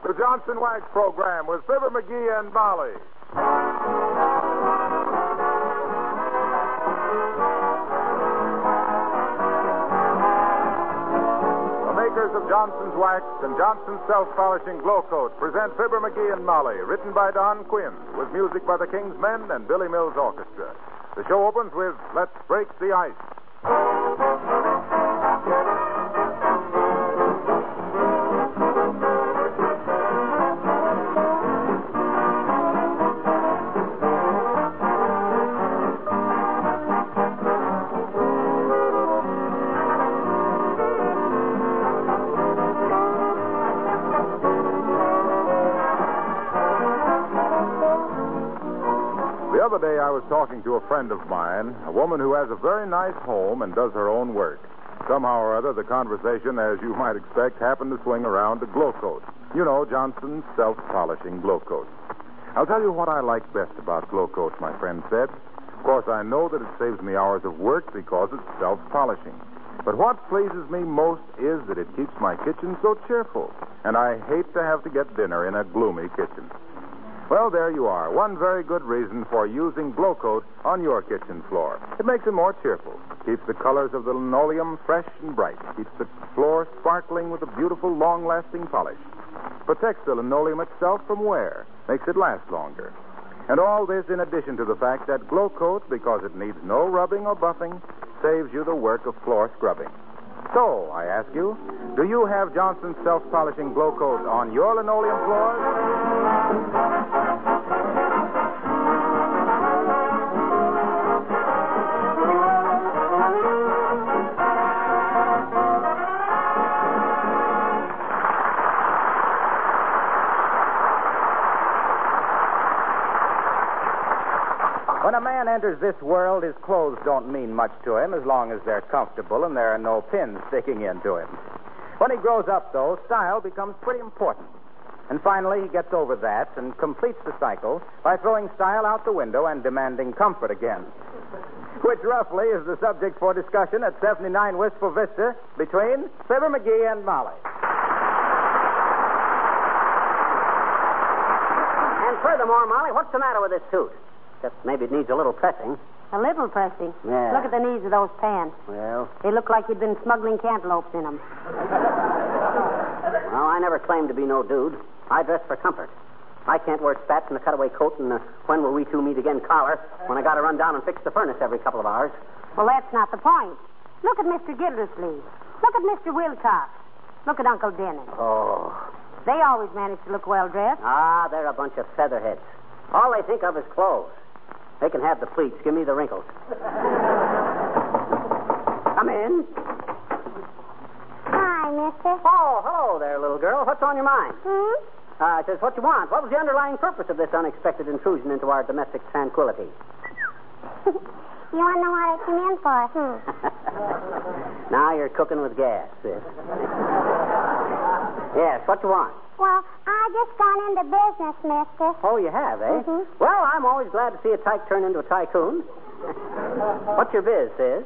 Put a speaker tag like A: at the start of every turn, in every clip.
A: The Johnson Wax Program with Fibber McGee and Molly. The makers of Johnson's Wax and Johnson's Self-Polishing Glow Coat present Fibber McGee and Molly, written by Don Quinn, with music by the King's Men and Billy Mills Orchestra. The show opens with Let's Break the Ice. The other day I was talking to a friend of mine, a woman who has a very nice home and does her own work. Somehow or other, the conversation, as you might expect, happened to swing around to Glow Coat. You know, Johnson's Self-Polishing Glow Coat. I'll tell you what I like best about Glow Coat, my friend said. Of course, I know that it saves me hours of work because it's self-polishing. But what pleases me most is that it keeps my kitchen so cheerful. And I hate to have to get dinner in a gloomy kitchen. Well, there you are. One very good reason for using Glow Coat on your kitchen floor. It makes it more cheerful. Keeps the colors of the linoleum fresh and bright. Keeps the floor sparkling with a beautiful, long-lasting polish. Protects the linoleum itself from wear. Makes it last longer. And all this in addition to the fact that Glow Coat, because it needs no rubbing or buffing, saves you the work of floor scrubbing. So, I ask you, do you have Johnson's Self-Polishing Glow Coat on your linoleum floors?
B: When a man enters this world, his clothes don't mean much to him as long as they're comfortable and there are no pins sticking into him. When he grows up, though, style becomes pretty important. And finally, he gets over that and completes the cycle by throwing style out the window and demanding comfort again. Which, roughly, is the subject for discussion at 79 Wistful Vista between Fibber McGee and Molly.
C: And furthermore, Molly, what's the matter with this suit? Just maybe it needs a little pressing.
D: A little pressing?
C: Yeah.
D: Look at the knees of those pants.
C: Well?
D: They look like you'd been smuggling cantaloupes in them.
C: Well, I never claimed to be no dude. I dress for comfort. I can't wear spats and a cutaway coat and when will we two meet again collar when I got to run down and fix the furnace every couple of hours.
D: Well, that's not the point. Look at Mr. Gildersleeve. Look at Mr. Wilcox. Look at Uncle Dennis.
C: Oh.
D: They always manage to look well-dressed.
C: Ah, they're a bunch of featherheads. All they think of is clothes. They can have the pleats. Give me the wrinkles. Come in.
D: Hi, mister.
C: Oh, hello there, little girl. What's on your mind? It says, what you want? What was the underlying purpose of this unexpected intrusion into our domestic tranquility?
D: You want to know what I came in for?
C: Now you're cooking with gas, sis. Yes, what you want?
D: Well, I just gone into business, mister.
C: Oh, you have, eh?
D: Mm-hmm.
C: Well, I'm always glad to see a tyke turn into a tycoon. What's your biz, sis?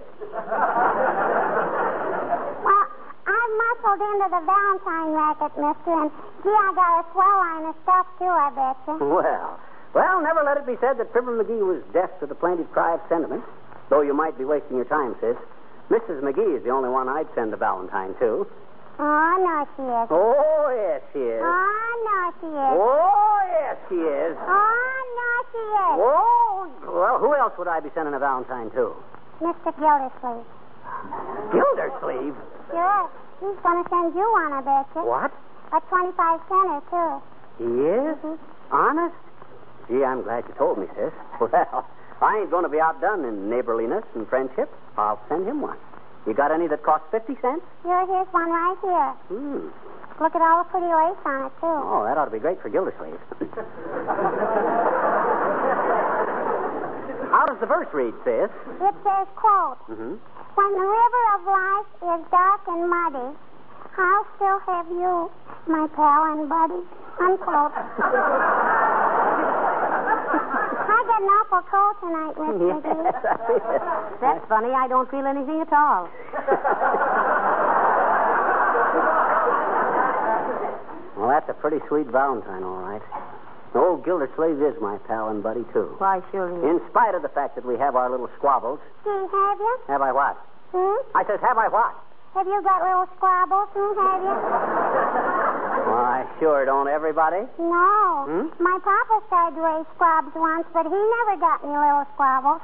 D: Well, I've muscled into the Valentine racket, mister, and gee, I got a swell line of stuff, too, I betcha.
C: Well, never let it be said that Fibber McGee was deaf to the plaintive cry of sentiment, though you might be wasting your time, sis. Mrs. McGee is the only one I'd send a Valentine to.
D: Oh, no, she is.
C: Oh, yes, she is.
D: Oh, no, she is.
C: Oh, yes, she is.
D: Oh, no, she is.
C: Oh, well, who else would I be sending a Valentine to?
D: Mr. Gildersleeve.
C: Gildersleeve?
D: Sure. He's going to send you one, I betcha.
C: What?
D: A 25-center, too.
C: He is?
D: Mm-hmm.
C: Honest? Gee, I'm glad you told me, sis. Well, I ain't going to be outdone in neighborliness and friendship. I'll send him one. You got any that cost 50 cents?
D: Sure, here's one right here. Look at all the pretty lace on it, too.
C: Oh, that ought to be great for Gildersleeve. How does the verse read, sis?
D: It says, quote, When the river of life is dark and muddy, I'll still have you, my pal and buddy. Unquote. I got an awful cold tonight, Miss McGee. That's funny. I don't feel anything at all.
C: Well, that's a pretty sweet Valentine, all right. Old Gildersleeve is my pal and buddy, too.
E: Why, sure he is.
C: In spite of the fact that we have our little squabbles.
D: Gee, have you?
C: Have I what? I says, have I what?
D: Have you got little squabbles? Have you?
C: Why, sure don't everybody.
D: No. My papa tried to raise squabs once, but he never got any little squabbles.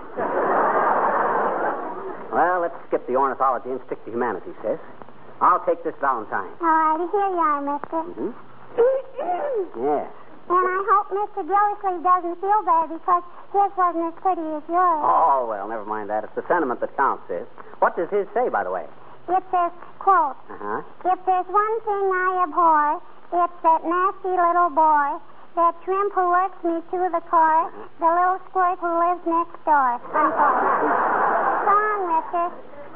C: Well, let's skip the ornithology and stick to humanities, sis. I'll take this Valentine.
D: All righty, here you are, mister.
C: Yes.
D: And I hope Mr. Gildersleeve doesn't feel bad because his wasn't as pretty as yours.
C: Oh, well, never mind that. It's the sentiment that counts, sis. What does his say, by the way?
D: It says, quote, If there's one thing I abhor, it's that nasty little boy, that shrimp who works me to the core, the little squirt who lives next door. Unquote. So long, mister.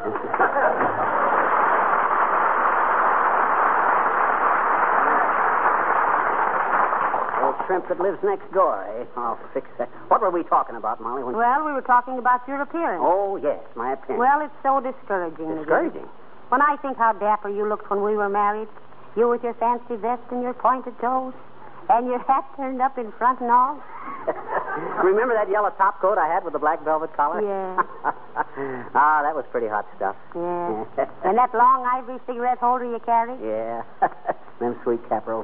C: Old shrimp that lives next door, eh? I'll fix that. What were we talking about, Molly?
E: Well, we were talking about your appearance.
C: Oh, yes, my appearance.
E: Well, it's so discouraging.
C: Discouraging?
E: When I think how dapper you looked when we were married, you with your fancy vest and your pointed toes, and your hat turned up in front and all.
C: Remember that yellow top coat I had with the black velvet collar?
E: Yeah.
C: That was pretty hot stuff.
E: Yeah. And that long ivory cigarette holder you carry?
C: Yeah. Them sweet caprals.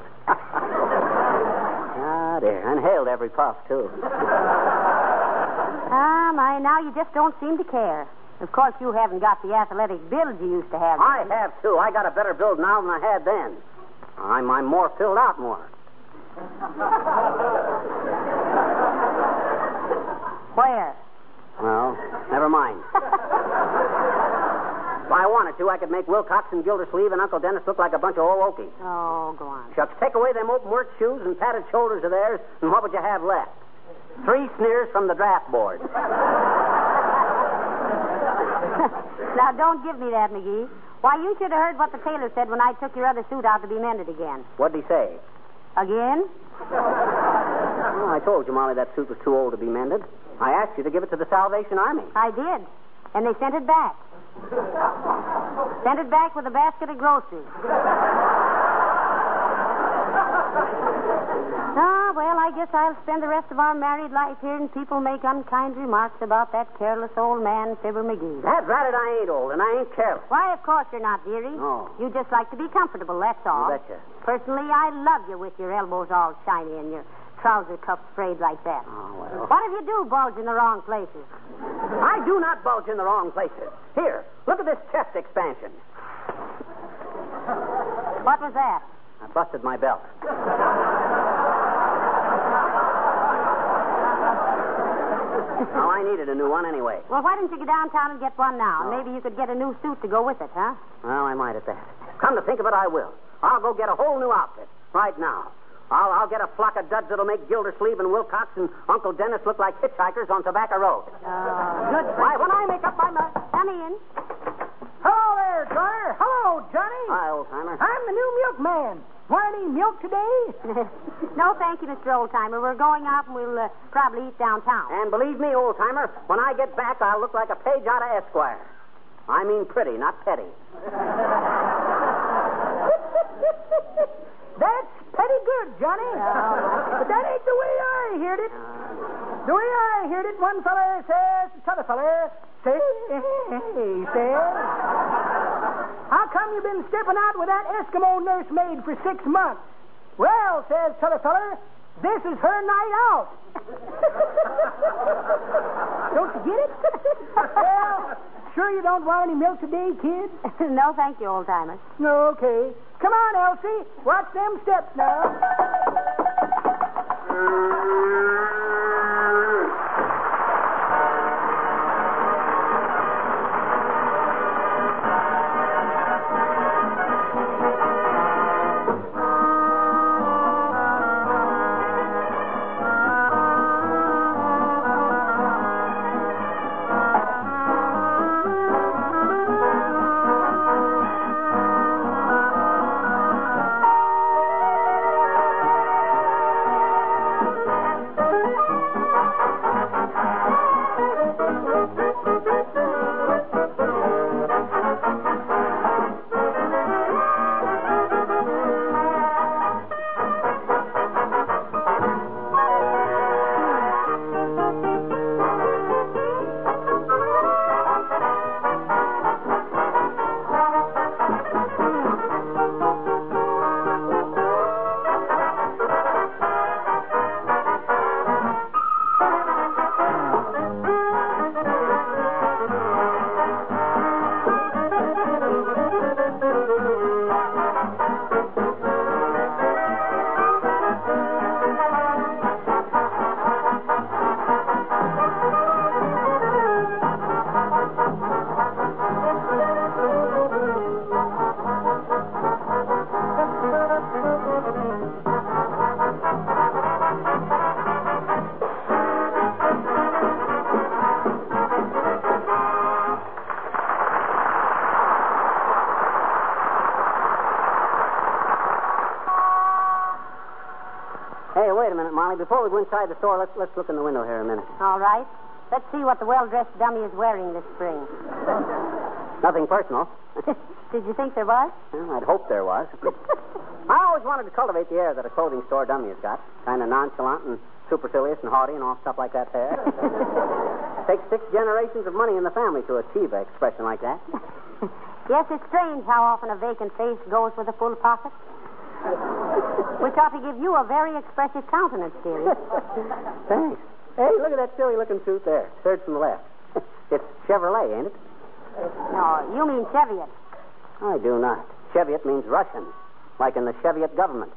C: Dear. Inhaled every puff, too.
E: My, now you just don't seem to care. Of course, you haven't got the athletic build you used to have.
C: I have, too. I got a better build now than I had then. I'm more filled out more.
E: Where?
C: Well, never mind. If I wanted to, I could make Wilcox and Gildersleeve and Uncle Dennis look like a bunch of old Okies.
E: Oh, go on.
C: Shucks, take away them open work shoes and padded shoulders of theirs, and what would you have left? 3 sneers from the draft board.
E: Now, don't give me that, McGee. Why, you should have heard what the tailor said when I took your other suit out to be mended again.
C: What'd he say?
E: Again?
C: Well, I told you, Molly, that suit was too old to be mended. I asked you to give it to the Salvation Army.
E: I did. And they sent it back. Sent it back with a basket of groceries. Well, I guess I'll spend the rest of our married life here and people make unkind remarks about that careless old man, Fibber McGee.
C: That's right, I ain't old, and I ain't careless.
E: Why, of course you're not, dearie.
C: No.
E: You just like to be comfortable, that's all.
C: You betcha.
E: Personally, I love you with your elbows all shiny and your trouser cuffs frayed like that.
C: Oh, well.
E: What if you do bulge in the wrong places?
C: I do not bulge in the wrong places. Here, look at this chest expansion.
E: What was that?
C: I busted my belt. Well, I needed a new one anyway.
E: Well, why don't you go downtown and get one now?
C: Oh.
E: Maybe you could get a new suit to go with it, huh?
C: Well, I might at that. Come to think of it, I will. I'll go get a whole new outfit right now. I'll get a flock of duds that'll make Gildersleeve and Wilcox and Uncle Dennis look like hitchhikers on Tobacco Road.
E: Good.
C: Why, when I make up my mind...
E: Come in.
F: Hello there, Drier. Hello, Johnny.
C: Hi, old-timer.
F: I'm the new milkman. Want any milk today?
E: No, thank you, Mr. Oldtimer. We're going out and we'll probably eat downtown.
C: And believe me, old-timer, when I get back, I'll look like a page out of Esquire. I mean pretty, not petty.
F: That's pretty good, Johnny. But that ain't the way I heard it. The way I heard it, one feller says to t'other feller, says, how come you been stepping out with that Eskimo nursemaid for 6 months? Well, says t'other feller, this is her night out. Don't you get it? Well, sure you don't want any milk today, kid?
E: No, thank you, Oldtimer.
F: No, okay. Come on, Elsie. Watch them steps now.
C: Hey, wait a minute, Molly. Before we go inside the store, let's look in the window here a minute.
E: All right. Let's see what the well-dressed dummy is wearing this spring.
C: Nothing personal.
E: Did you think there was?
C: Well, I'd hope there was. I always wanted to cultivate the air that a clothing store dummy has got. Kind of nonchalant and supercilious and haughty and all stuff like that there. Takes 6 generations of money in the family to achieve an expression like that.
E: Yes, it's strange how often a vacant face goes with a full pocket. Which ought to give you a very expressive countenance, dearie.
C: Thanks. Hey, look at that silly-looking suit there. Third from the left. It's Chevrolet, ain't it?
E: No, you mean Cheviot.
C: I do not. Cheviot means Russian, like in the Cheviot government.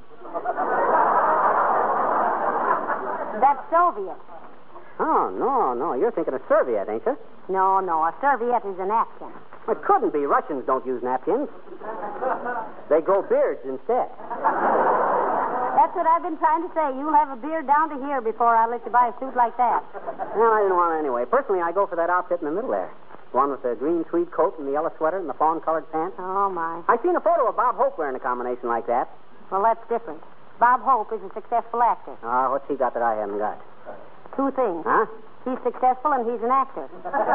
E: That's Soviet.
C: Oh, no. You're thinking of serviette, ain't you?
E: No, a serviette is a napkin.
C: It couldn't be. Russians don't use napkins. They grow beards instead.
E: That's what I've been trying to say. You'll have a beard down to here before I let you buy a suit like that.
C: Well, I didn't want it anyway. Personally, I go for that outfit in the middle there. The one with the green tweed coat and the yellow sweater and the fawn-colored pants.
E: Oh, my.
C: I seen a photo of Bob Hope wearing a combination like that.
E: Well, that's different. Bob Hope is a successful actor.
C: What's he got that I haven't got?
E: 2 things.
C: Huh?
E: He's successful and he's an actor.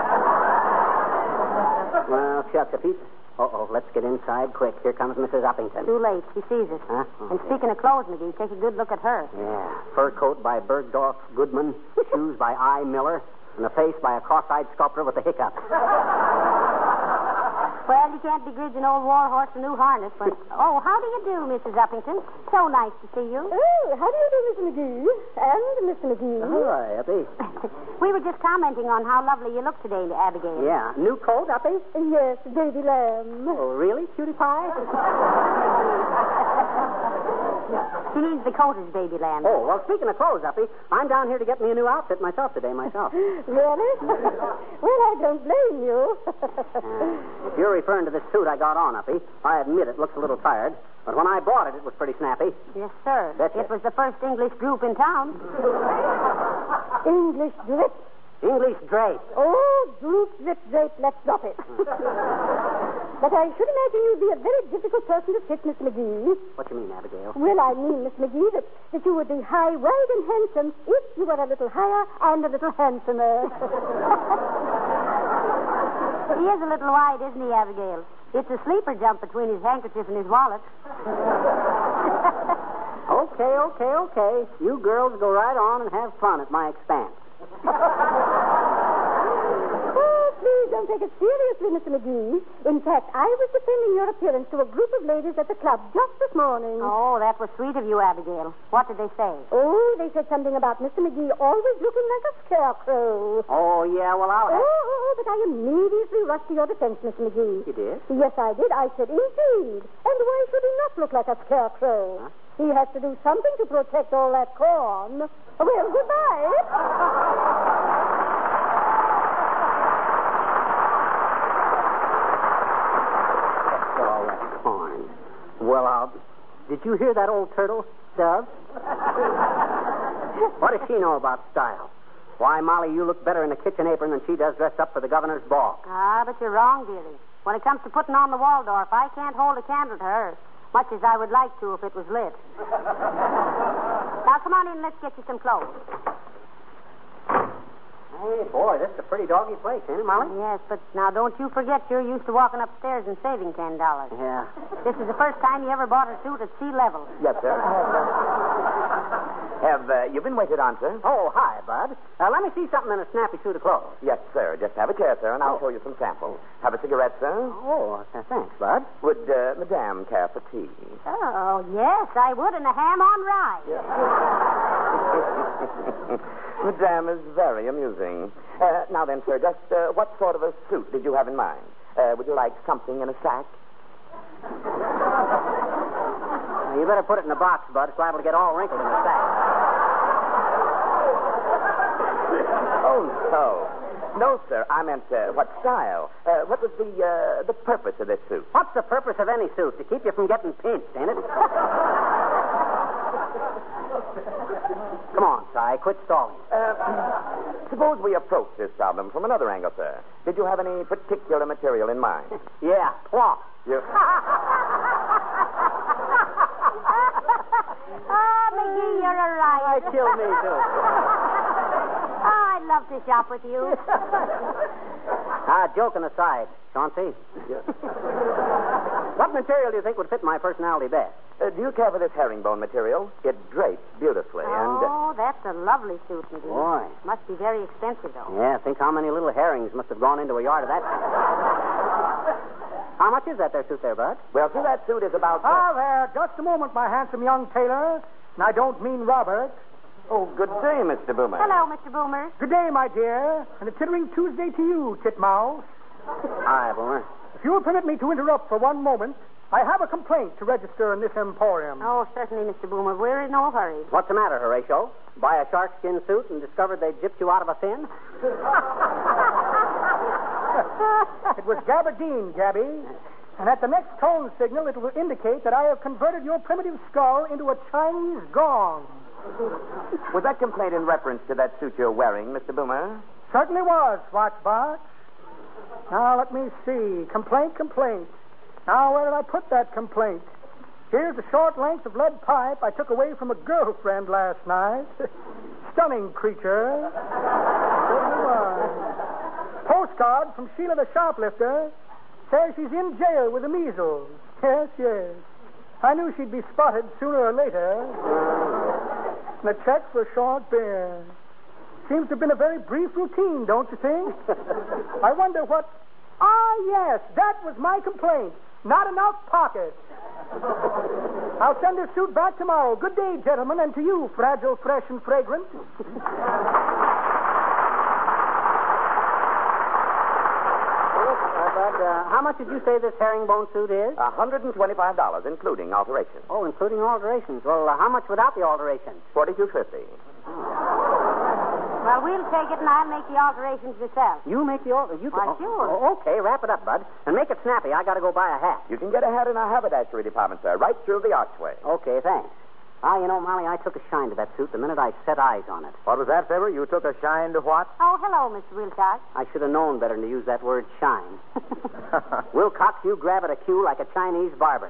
C: Well, shucks, if he's... let's get inside quick. Here comes Mrs. Uppington.
E: Too late. She sees us.
C: Huh?
E: And speaking of clothes, McGee, take a good look at her.
C: Yeah. Fur coat by Bergdorf Goodman, shoes by I. Miller, and a face by a cross-eyed sculptor with a hiccup.
E: Well, you can't begrudge an old war horse a new harness, but... Oh, how do you do, Mrs. Uppington? So nice to see you.
G: Oh, how do you do, Mr. McGee? And Mr. McGee.
C: Hi, Uppy.
E: We were just commenting on how lovely you look today, Abigail.
C: Yeah. New coat, Uppy?
G: Yes, baby lamb.
C: Oh, really, cutie pie?
E: She needs the coat as baby lamb.
C: Oh, well, speaking of clothes, Uppy, I'm down here to get me a new outfit myself today, myself.
G: Really? Well, I don't blame you.
C: If you're referring to this suit I got on, Uppy, I admit it looks a little tired. But when I bought it, it was pretty snappy.
E: Yes, sir.
C: That's
E: it
C: it.
E: was the first English group in town.
G: English drip.
C: English drape.
G: Oh, droop, drip, drape, let's drop it. But I should imagine you'd be a very difficult person to fit, Miss McGee.
C: What do you mean, Abigail?
G: Well, I mean, Miss McGee, that you would be high, wide, and handsome if you were a little higher and a little handsomer.
E: He is a little wide, isn't he, Abigail? It's a sleeper jump between his handkerchief and his wallet.
C: Okay. You girls go right on and have fun at my expense.
G: Oh, please don't take it seriously, Mr. McGee. In fact, I was defending your appearance to a group of ladies at the club just this morning.
E: Oh, that was sweet of you, Abigail. What did they say?
G: Oh, they said something about Mr. McGee always looking like a scarecrow.
C: Oh, yeah, well, I'll have...
G: But I immediately rushed to your defense, Mr. McGee.
C: You did?
G: Yes, I did. I said, indeed. And why should he not look like a scarecrow?
C: Huh?
G: He has to do something to protect all that corn. Well, goodbye.
C: All that corn. Well, did you hear that old turtle, Dove? What does she know about style? Why, Molly, you look better in a kitchen apron than she does dressed up for the governor's ball.
E: But you're wrong, dearie. When it comes to putting on the Waldorf, I can't hold a candle to her, much as I would like to if it was lit. Now, come on in and let's get you some clothes.
C: Hey, boy, this is a pretty doggy place, ain't it, Molly?
E: Yes, but now don't you forget you're used to walking upstairs and saving $10.
C: Yeah.
E: This is the first time you ever bought a suit at sea level.
H: Yes, sir. Have you been waited on, sir?
C: Oh, hi, Bud. Let me see something in a snappy suit of clothes.
H: Yes, sir. Just have a chair, sir, and I'll show you some samples. Have a cigarette, sir?
C: Oh, thanks, Bud.
H: Would Madame care for tea?
E: Oh, yes, I would, and a ham on rye.
H: Madame is very amusing. Now then, sir, just what sort of a suit did you have in mind? Would you like something in a sack?
C: You better put it in a box, Bud. It's liable to get all wrinkled in the sack.
H: Oh, no. No, sir. I meant what style? What was the purpose of this suit?
C: What's the purpose of any suit? To keep you from getting pinched, ain't it? Come on, Si. Quit stalling.
H: Suppose we approach this problem from another angle, sir. Did you have any particular material in mind?
C: Yeah, cloth.
E: Oh, McGee, you're a riot.
C: might kill me, too.
E: Oh, I'd love to shop with you.
C: Joking aside, Chauncey. What material do you think would fit my personality best?
H: Do you care for this herringbone material? It drapes beautifully,
E: Oh, that's a lovely suit, McGee.
C: Boy.
E: Must be very expensive, though.
C: Yeah, think how many little herrings must have gone into a yard of that thing. How much is that there suit there, Bud?
H: Well, see, that suit is about...
F: There. Just a moment, my handsome young tailor. And I don't mean Robert.
H: Oh, good day, Mr. Boomer.
E: Hello, Mr. Boomer.
F: Good day, my dear. And a tittering Tuesday to you, Titmouse.
C: Hi, Boomer.
F: If you will permit me to interrupt for one moment, I have a complaint to register in this emporium.
E: Oh, certainly, Mr. Boomer. We're in no hurry.
C: What's the matter, Horatio? Buy a sharkskin suit and discovered they gypped you out of a fin?
F: It was gabardine, Gabby. And at the next tone signal, it will indicate that I have converted your primitive skull into a Chinese gong.
H: Was that complaint in reference to that suit you're wearing, Mr. Boomer?
F: Certainly was, Swatchbox. Now, let me see. Complaint. Now, where did I put that complaint? Here's a short length of lead pipe I took away from a girlfriend last night. Stunning creature. Certainly was. Postcard from Sheila the shoplifter. Says she's in jail with the measles. Yes. I knew she'd be spotted sooner or later. And a check for short beer. Seems to have been a very brief routine, don't you think? I wonder what... yes, that was my complaint. Not enough pockets. I'll send this suit back tomorrow. Good day, gentlemen, and to you, fragile, fresh, and fragrant.
C: How much did you say this herringbone suit is?
H: $125, including alterations.
C: Oh, including alterations. Well, how much without the alterations?
H: $42.50.
E: Well, we'll take it and I'll make the alterations myself.
C: You make the alterations?
E: Why, sure.
C: Okay, wrap it up, Bud. And make it snappy. I got to go buy a hat.
H: You can get a hat in our haberdashery department, sir, right through the archway.
C: Okay, thanks. Molly, I took a shine to that suit the minute I set eyes on it.
B: What was that, Fibber? You took a shine to what?
E: Oh, hello, Mr. Wilcox.
C: I should have known better than to use that word shine. Wilcox, you grab at a cue like a Chinese barber.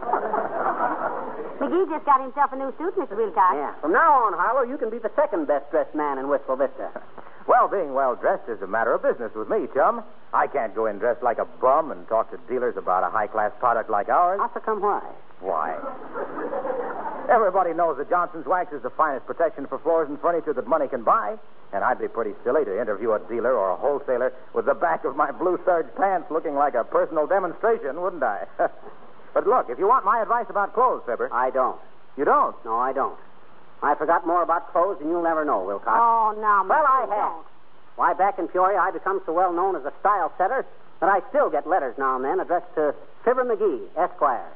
E: McGee just got himself a new suit, Mr. Wilcox.
C: Yeah. From now on, Harlow, you can be the second best-dressed man in Wistful Vista.
B: Well, being well-dressed is a matter of business with me, chum. I can't go in dressed like a bum and talk to dealers about a high-class product like ours.
C: How come why?
B: Why? Everybody knows that Johnson's Wax is the finest protection for floors and furniture that money can buy. And I'd be pretty silly to interview a dealer or a wholesaler with the back of my blue serge pants looking like a personal demonstration, wouldn't I? But look, if you want my advice about clothes, Fibber...
C: I don't.
B: You don't?
C: No, I don't. I forgot more about clothes than you'll never know, Wilcox.
E: Oh, no,
C: Well, I
E: don't.
C: have. Why, back in Peoria, I become so well known as a style setter that I still get letters now and then addressed to Fibber McGee, Esquire.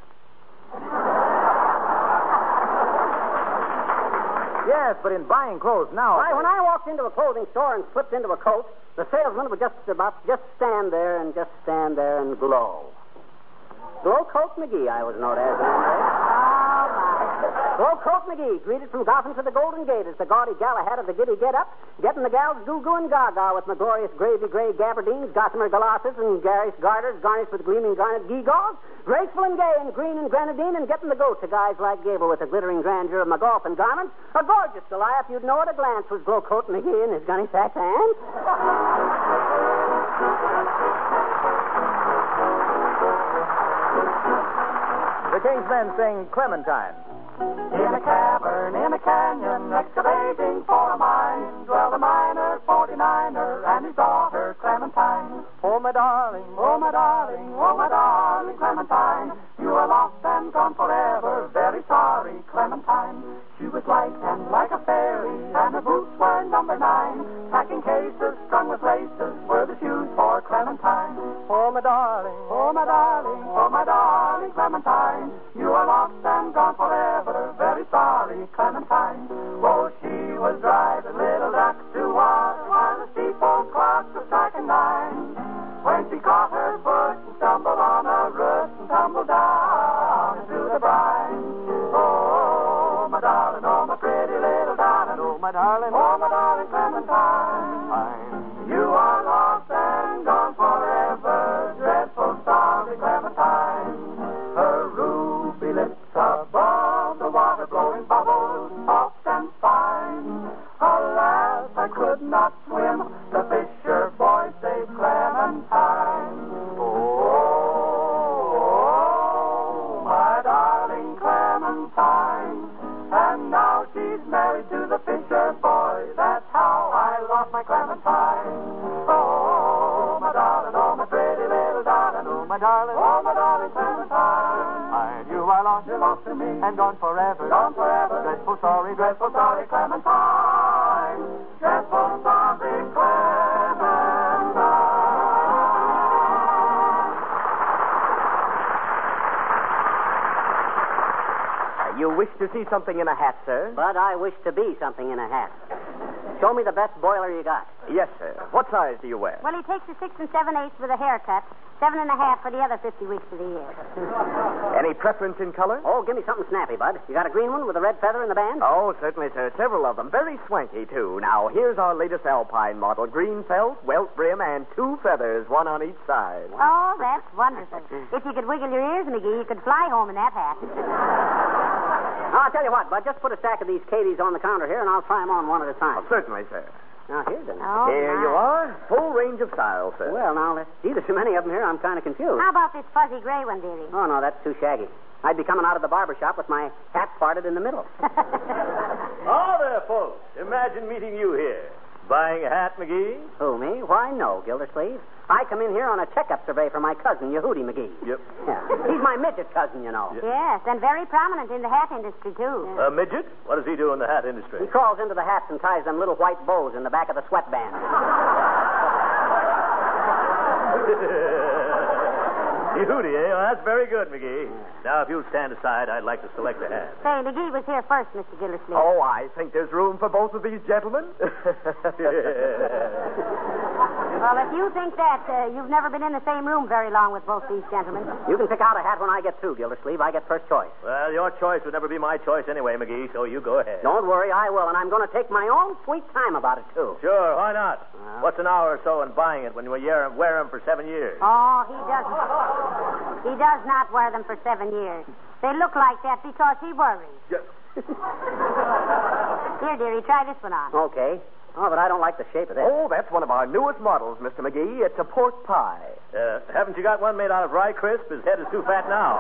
B: Yes, but in buying clothes now...
C: Why, when I walked into a clothing store and slipped into a coat, the salesman would just stand there and glow. Glow Coat McGee, I was known as. Glow Coat McGee, greeted from Gotham to the Golden Gate as the gaudy Galahad of the giddy get-up, getting the gals goo-goo and gaga with my glorious gravy gray gabardines, gossamer galosses, and garish garters garnished with gleaming garnet gewgaws, graceful and gay in green and grenadine, and getting the goat to guys like Gable with the glittering grandeur of my golfing garments. A gorgeous Goliath, you'd know at a glance, was Glow Coat McGee in his gunny sack hands.
B: The King's Men sing Clementine.
I: In a cavern, in a canyon, excavating for a mine, dwelled a miner, 49er, and his daughter, Clementine.
B: Oh, my darling,
I: oh, my darling, oh, my darling, Clementine. You are lost and gone forever, very sorry, Clementine. She was light and like a fairy, and her boots were number 9. Packing cases strung with laces were the shoes for Clementine.
B: oh, my darling,
I: Oh, my darling, oh, my darling, Clementine. You are lost and gone forever, very sorry, Clementine. Oh, she was driving little ducks to water while the steeple clock was striking 9. When she caught her foot and stumbled on a root and tumbled down into the brine. Oh, my darling, oh, my pretty little darling, oh, my darling, oh, my darling, Clementine. You are lost and gone forever, dreadful sorry, Clementine. Her ruby lips above the water blowing bubbles, soft and fine. cannot swim. The fisher boy saved Clementine. Oh, my darling Clementine. And now she's married to the fisher boy. That's how I lost my Clementine. Oh, my darling, oh, my pretty little darling. Oh, my darling Clementine. I knew I lost you, lost to me, and gone forever. Gone forever. Dreadful sorry, Clementine. Dreadful sorry, Clementine.
H: You wish to see something in a hat, sir?
C: But I wish to be something in a hat. Show me the best boiler you got.
H: Yes, sir. What size do you wear?
E: Well, he takes the 6 7/8 with a haircut, 7.5 for the other 50 weeks of the year.
H: Any preference in color?
C: Oh, give me something snappy, Bud. You got a green one with a red feather in the band?
H: Oh, certainly, sir. Several of them. Very swanky, too. Now, here's our latest Alpine model. Green felt, welt brim, and 2 feathers, one on each side.
E: Oh, that's wonderful. If you could wiggle your ears, McGee, you could fly home in that hat.
C: I'll tell you what, Bud. Just put a stack of these Katies on the counter here, and I'll try them on one at a time.
H: Oh, certainly, sir.
C: Now, here's them.
E: Oh,
H: Here
E: my.
H: you are. Full range of styles, sir.
C: Well, now, let's see. There's so many of them here, I'm kind of confused.
E: How about this fuzzy gray one, dearie?
C: Oh, no, that's too shaggy. I'd be coming out of the barber shop with my hat parted in the middle.
J: Oh, there, folks. Imagine meeting you here. Buying a hat, McGee?
C: Who, me? Why, no, Gildersleeve. I come in here on a checkup survey for my cousin, Yehudi McGee.
J: Yep.
C: Yeah. He's my midget cousin, you know.
E: Yes, and very prominent in the hat industry, too.
J: A midget? What does he do in the hat
C: He
J: industry?
C: crawls into the hats and ties them little white bows in the back of the sweatband.
J: Yehudi, eh? Well, that's very good, McGee. Now, if you'll stand aside, I'd like to select a hat.
E: Say, McGee was here first, Mr. Gildersleeve.
H: Oh, I think there's room for both of these gentlemen.
E: Well, if you think that, you've never been in the same room very long with both these gentlemen.
C: You can pick out a hat when I get through, Gildersleeve. I get first choice.
J: Well, your choice would never be my choice anyway, McGee, so you go ahead.
C: Don't worry, I will, and I'm going to take my own sweet time about it, too.
J: Sure, why not? What's an hour or so in buying it when you wear them for 7 years?
E: Oh, he doesn't. He does not wear them for 7 years. They look like that because he worries.
J: Yes.
E: Here, dearie, try this one on.
C: Okay. Oh, but I don't like the shape of this.
H: Oh, that's one of our newest models, Mr. McGee. It's a pork pie.
J: Haven't you got one made out of rye crisp? His head is too fat now.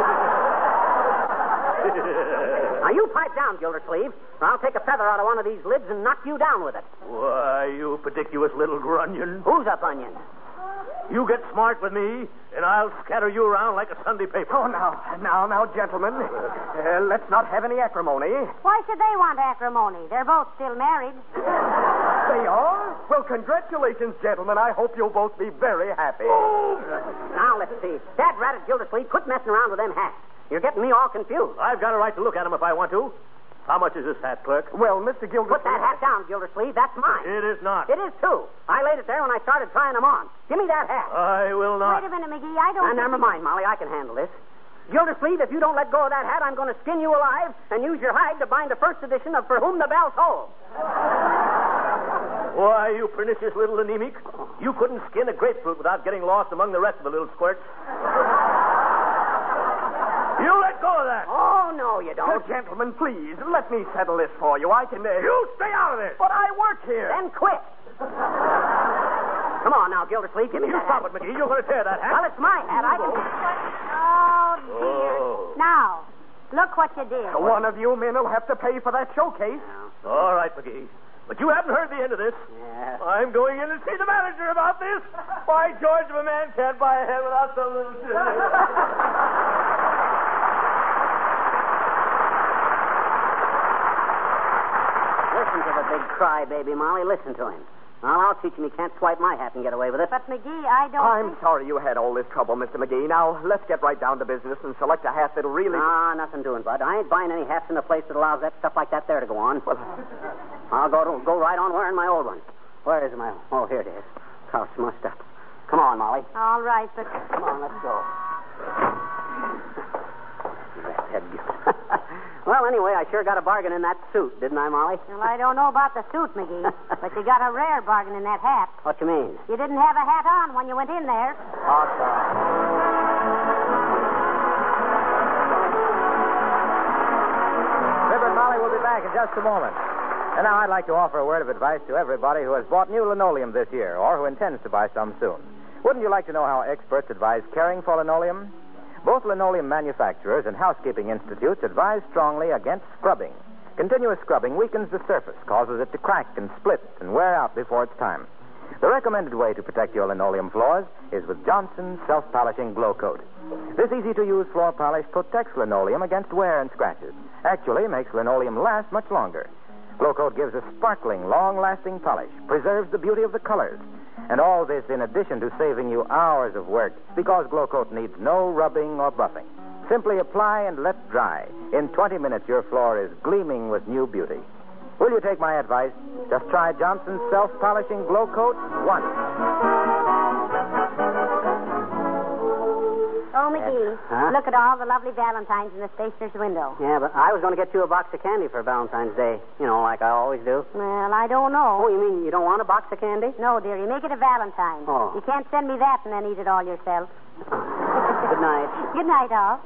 C: Now, you pipe down, Gildersleeve, or I'll take a feather out of one of these lids and knock you down with it.
J: Why, you pediculous little grunion.
C: Who's up, onion?
J: You get smart with me, and I'll scatter you around like a Sunday paper.
H: Oh, now, gentlemen. Let's not have any acrimony.
E: Why should they want acrimony? They're both still married.
H: They are? Well, congratulations, gentlemen. I hope you'll both be very happy.
C: Now, let's see. Dad ratted Gildersleeve, quit messing around with them hats. You're getting me all confused.
J: I've got a right to look at them if I want to. How much is this hat, clerk?
H: Well, Mr. Gildersleeve...
C: Put that hat down, Gildersleeve. That's mine.
J: It is not.
C: It is, too. I laid it there when I started trying them on. Give me that hat.
J: I will not.
E: Wait a minute, McGee. I don't...
C: Never mind, Molly. I can handle this. Gildersleeve, if you don't let go of that hat, I'm going to skin you alive and use your hide to bind a first edition of For Whom the Bell Tolls.
J: Why, you pernicious little anemic. You couldn't skin a grapefruit without getting lost among the rest of the little squirts. You let go of that.
C: Oh, no, you don't.
H: Gentlemen, please, let me settle this for you. I can...
J: You stay out of this.
H: But I work here.
C: Then quit. Come on now, Gildersleeve. Give me
J: You
C: that
J: stop
C: hat.
J: it, McGee. You're going to tear that hat.
C: Well, it's my hat. I can...
E: Oh, dear.
J: Oh.
E: Now, look what you did.
H: One of you men will have to pay for that showcase.
J: All right, McGee. But you haven't heard the end of this.
C: Yeah.
J: I'm going in to see the manager about this. By George, if a man can't buy a hat without some little...
C: Listen to the big crybaby, Molly. Listen to him. Well, I'll teach him he can't swipe my hat and get away with it.
E: But, McGee, I don't
H: I'm
E: think...
H: sorry you had all this trouble, Mr. McGee. Now, let's get right down to business and select a hat that'll really...
C: Ah, nothing doing, Bud. I ain't buying any hats in a place that allows that stuff like that there to go on. I'll go right on wearing my old one. Where is my... Oh, here it is. How smushed up. Come on, Molly.
E: All right, but...
C: Come on, let's go. That head gift. Well, anyway, I sure got a bargain in that suit, didn't I, Molly?
E: Well, I don't know about the suit, McGee, but you got a rare bargain in that hat.
C: What you mean?
E: You didn't have a hat on when you went in there.
B: Fibber and Molly will be back in just a moment. And now I'd like to offer a word of advice to everybody who has bought new linoleum this year or who intends to buy some soon. Wouldn't you like to know how experts advise caring for linoleum? Both linoleum manufacturers and housekeeping institutes advise strongly against scrubbing. Continuous scrubbing weakens the surface, causes it to crack and split and wear out before it's time. The recommended way to protect your linoleum floors is with Johnson's Self-Polishing Glow Coat. This easy-to-use floor polish protects linoleum against wear and scratches. Actually, makes linoleum last much longer. Glow Coat gives a sparkling, long-lasting polish, preserves the beauty of the colors. And all this in addition to saving you hours of work, because Glow Coat needs no rubbing or buffing. Simply apply and let dry. In 20 minutes, your floor is gleaming with new beauty. Will you take my advice? Just try Johnson's Self-Polishing Glow Coat once.
E: Oh, McGee, look at all the lovely valentines in the stationer's window.
C: Yeah, but I was going to get you a box of candy for Valentine's Day. You know, like I always do.
E: Well, I don't know.
C: Oh, you mean you don't want a box of candy?
E: No, dearie, make it a Valentine.
C: Oh.
E: You can't send me that and then eat it all yourself.
C: Good night.
E: Good night, all.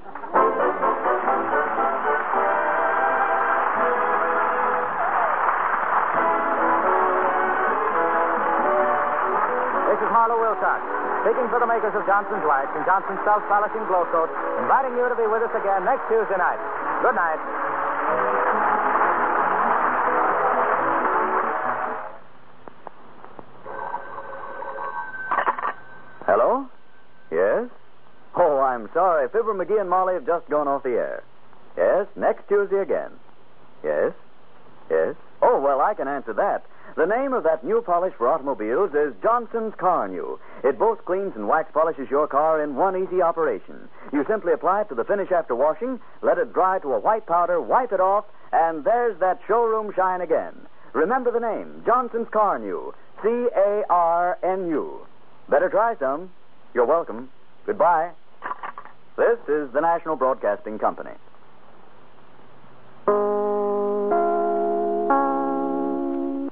B: This is Harlow Wilcox, speaking for the makers of Johnson's Wax and Johnson's Self-Polishing Glow Coat, inviting you to be with us again next Tuesday night. Good night.
K: Hello? Yes? Oh, I'm sorry. Fibber, McGee, and Molly have just gone off the air. Yes, next Tuesday again. Yes? Yes? Oh, well, I can answer that. The name of that new polish for automobiles is Johnson's Car New. It both cleans and wax polishes your car in one easy operation. You simply apply it to the finish after washing, let it dry to a white powder, wipe it off, and there's that showroom shine again. Remember the name, Johnson's Car New. C-A-R-N-U. Better try some. You're welcome. Goodbye. This is the National Broadcasting Company.